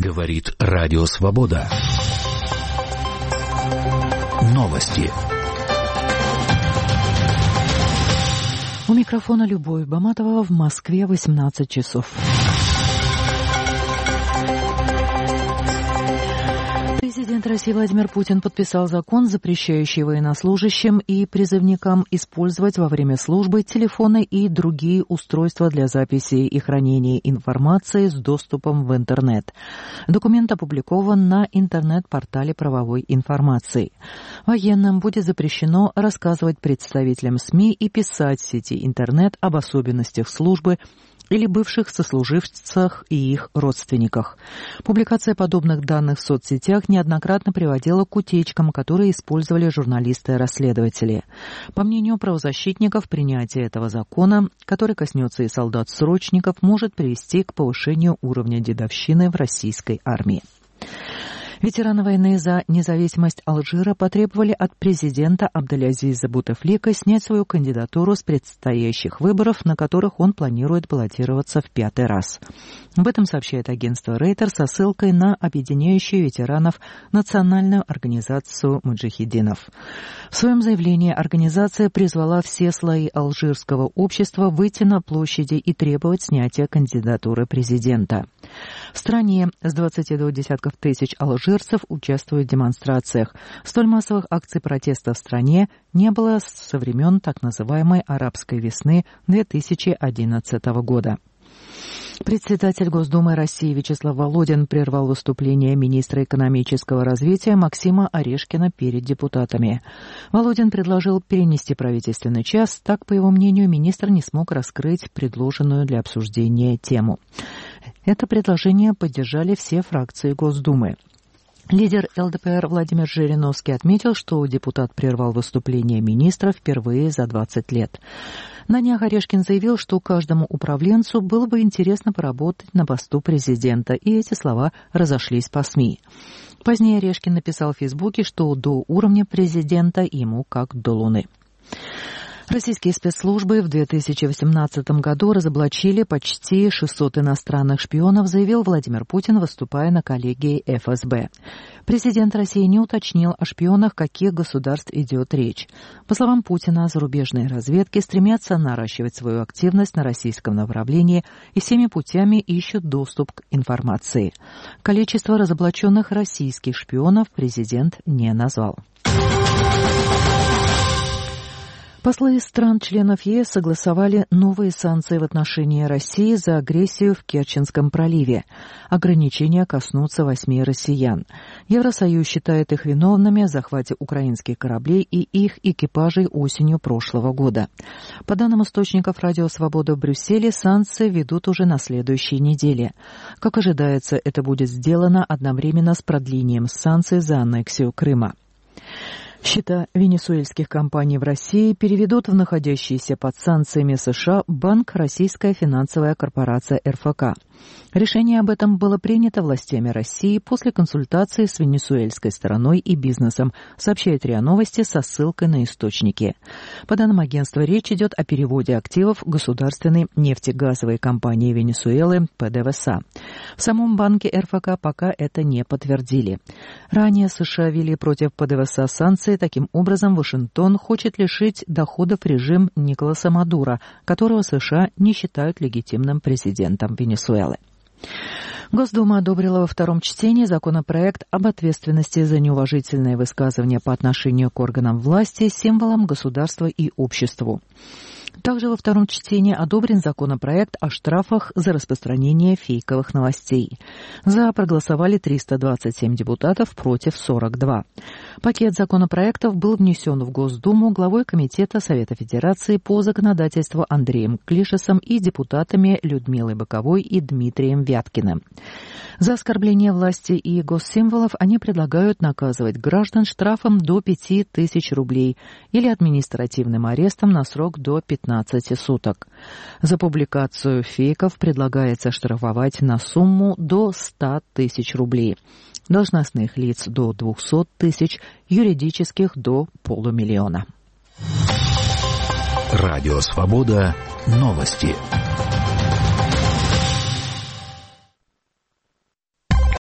Говорит Радио Свобода. Новости. У микрофона Любовь Баматова, в Москве 18 часов. Президент России Владимир Путин подписал закон, запрещающий военнослужащим и призывникам использовать во время службы телефоны и другие устройства для записи и хранения информации с доступом в интернет. Документ опубликован на интернет-портале правовой информации. Военным будет запрещено рассказывать представителям СМИ и писать в сети интернет об особенностях службы или бывших сослуживцах и их родственниках. Публикация подобных данных в соцсетях неоднократно приводила к утечкам, которые использовали журналисты-расследователи. По мнению правозащитников, принятие этого закона, который коснется и солдат-срочников, может привести к повышению уровня дедовщины в российской армии. Ветераны войны за независимость Алжира потребовали от президента Абделязиза Бутефлика снять свою кандидатуру с предстоящих выборов, на которых он планирует баллотироваться в 5-й раз. Об этом сообщает агентство Рейтер со ссылкой на объединяющую ветеранов Национальную организацию муджахидинов. В своем заявлении организация призвала все слои алжирского общества выйти на площади и требовать снятия кандидатуры президента. В стране с 22 десятков тысяч алжирцев участвуют в демонстрациях. Столь массовых акций протеста в стране не было со времен так называемой «арабской весны» 2011 года. Председатель Госдумы России Вячеслав Володин прервал выступление министра экономического развития Максима Орешкина перед депутатами. Володин предложил перенести правительственный час, так, по его мнению, министр не смог раскрыть предложенную для обсуждения тему. Это предложение поддержали все фракции Госдумы. Лидер ЛДПР Владимир Жириновский отметил, что депутат прервал выступление министра впервые за 20 лет. На днях Орешкин заявил, что каждому управленцу было бы интересно поработать на посту президента, и эти слова разошлись по СМИ. Позднее Орешкин написал в Фейсбуке, что до уровня президента ему как до Луны. Российские спецслужбы в 2018 году разоблачили почти 600 иностранных шпионов, заявил Владимир Путин, выступая на коллегии ФСБ. Президент России не уточнил о шпионах, каких государств идет речь. По словам Путина, зарубежные разведки стремятся наращивать свою активность на российском направлении и всеми путями ищут доступ к информации. Количество разоблаченных российских шпионов президент не назвал. Послы стран-членов ЕС согласовали новые санкции в отношении России за агрессию в Керченском проливе. Ограничения коснутся 8 россиян. Евросоюз считает их виновными в захвате украинских кораблей и их экипажей осенью прошлого года. По данным источников Радио Свобода в Брюсселе, санкции введут уже на следующей неделе. Как ожидается, это будет сделано одновременно с продлением санкций за аннексию Крыма. Счета венесуэльских компаний в России переведут в находящийся под санкциями США банк «Российская финансовая корпорация РФК». Решение об этом было принято властями России после консультации с венесуэльской стороной и бизнесом, сообщает РИА Новости со ссылкой на источники. По данным агентства, речь идет о переводе активов государственной нефтегазовой компании Венесуэлы ПДВСА. В самом банке РФК пока это не подтвердили. Ранее США ввели против ПДВСА санкции. Таким образом, Вашингтон хочет лишить доходов режим Николаса Мадуро, которого США не считают легитимным президентом Венесуэлы. Госдума одобрила во втором чтении законопроект об ответственности за неуважительные высказывания по отношению к органам власти, символам государства и обществу. Также во втором чтении одобрен законопроект о штрафах за распространение фейковых новостей. За проголосовали 327 депутатов, против 42. Пакет законопроектов был внесен в Госдуму главой Комитета Совета Федерации по законодательству Андреем Клишесом и депутатами Людмилой Боковой и Дмитрием Вяткиным. За оскорбление власти и госсимволов они предлагают наказывать граждан штрафом до 5000 рублей или административным арестом на срок до 15 суток. За публикацию фейков предлагается штрафовать на сумму до 100 тысяч рублей. Должностных лиц до 200 тысяч, юридических до 500 000. Радио Свобода. Новости.